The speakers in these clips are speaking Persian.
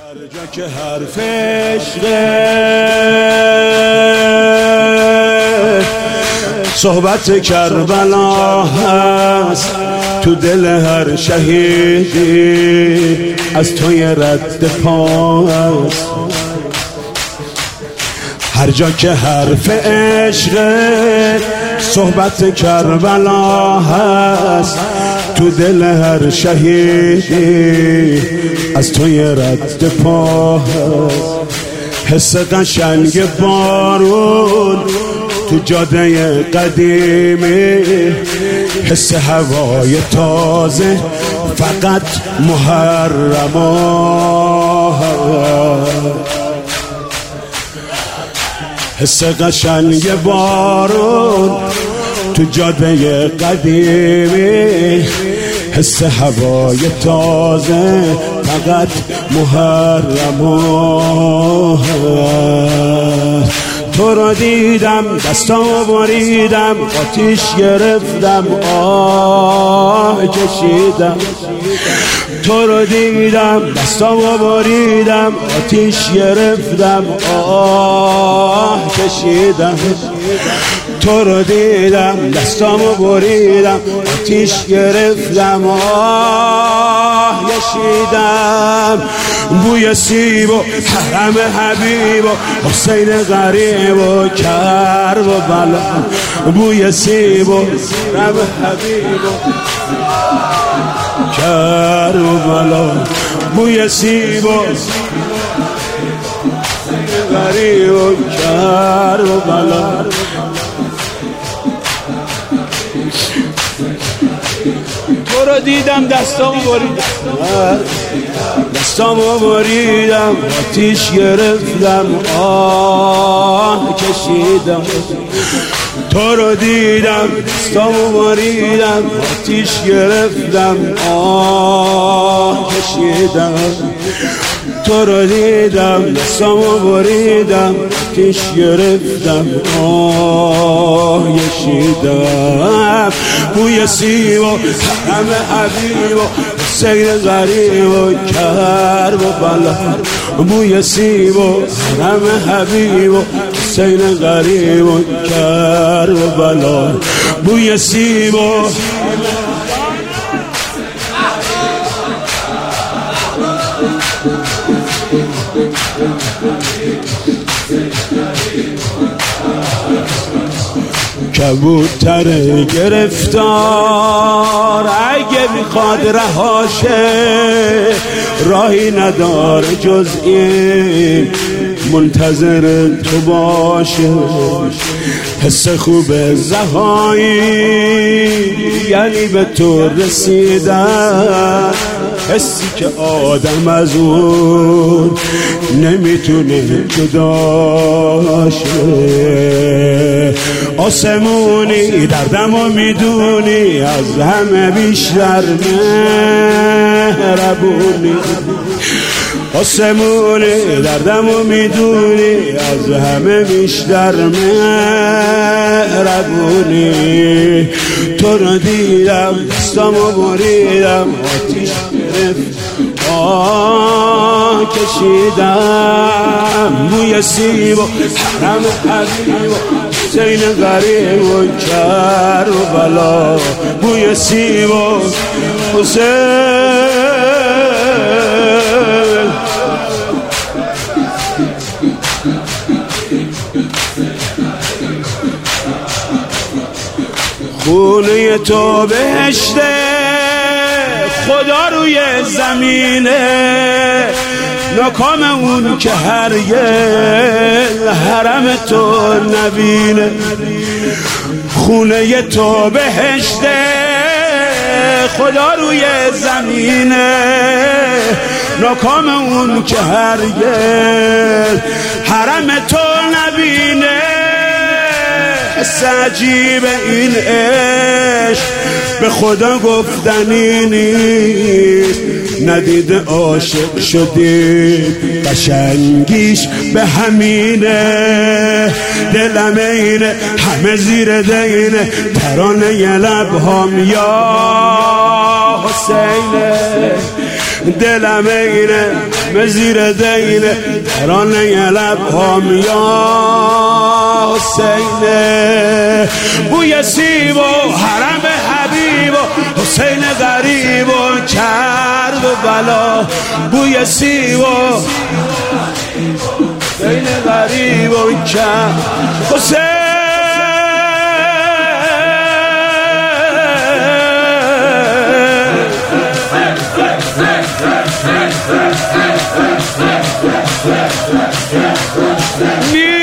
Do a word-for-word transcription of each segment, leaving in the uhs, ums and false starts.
هر جا که حرف عشقه صحبت کربلا هست، تو دل هر شهیدی از توی رد پا هست. هر جا که حرف عشقه صحبت کربلا هست، تو دل هر شهیدی از توی رد پا هست. حس قشنگ بارون تو جاده قدیمی، حس هوای تازه فقط محرما، حس قشنگ بارون تو جاده قدیمی، حس هوای تازه فقط محرما. تو رو دیدم دستامو بریدم، آتیش گرفتم آه کشیدم. تو رو دیدم دستامو بریدم، آتیش گرفتم آه کشیدم. تو رو دیدم دستامو بریدم، آتیش گرفتم آه کشیدم. بوی سیب و حرم حبیب و حسین غریب و کرب و بلا، بوی سیب و حرم حبیب و کرب و بلا، بوی سیب و غریب و کرب و بلا. تو رو دیدم دستامو بریدم، دستامو بریدم آتیش گرفتم آه کشیدم. تو رو دیدم دستامو بریدم، آتیش گرفتم آه کشیدم. تو رو دیدم دستامو بریدم، آتیش گرفتم آه کشیدم. بوی سیب و حرم حبیب و حسین غریب و کرب و بلا، بوی سیب و حرم حبیب و حسین غریب و کرب و بلا، بوی سیب و کبوتر گرفتار اگه میخواد رهاشه، راهی نداره جز این منتظر تو باشه. حس خوب زهایی یعنی به تو رسیدن، حسی که آدم از اون نمیتونه جدا شه. آسمونی دردمو میدونی، از همه بیشتر مهربونی. آسمونی دردمو میدونی، از همه بیشتر مهربونی. تو رو دیدم دستامو بریدم، آتیش گرفت آه کشیدم. بوی سیب و حرم حبیب و حسین غریب و کرب و بلا، بوی سیب و حسین. خونه تو بهشته، خدا روی زمینه، ناکام اون که هرگز حرم تو نبینه. خونه تو بهشته، خدا روی زمینه، ناکام اون که هرگز حرم تو نبینه. حس عجیب این عشق به خدا گفتنی نیست، ندیده عاشق شدی قشنگیش به همینه. دلم اینه همه زیر دینه، ترانه ی لبهام یا حسینه. دلم اینه همه زیر دین ترانه لبهام یا حسینه بوی سیب و حرم حبیب و حسین غریب و کرب و بلا بوی سیب و حسین غریب و کرب حسین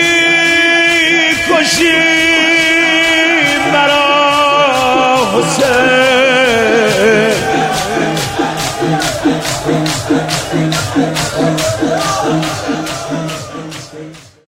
میکشیم برا حسین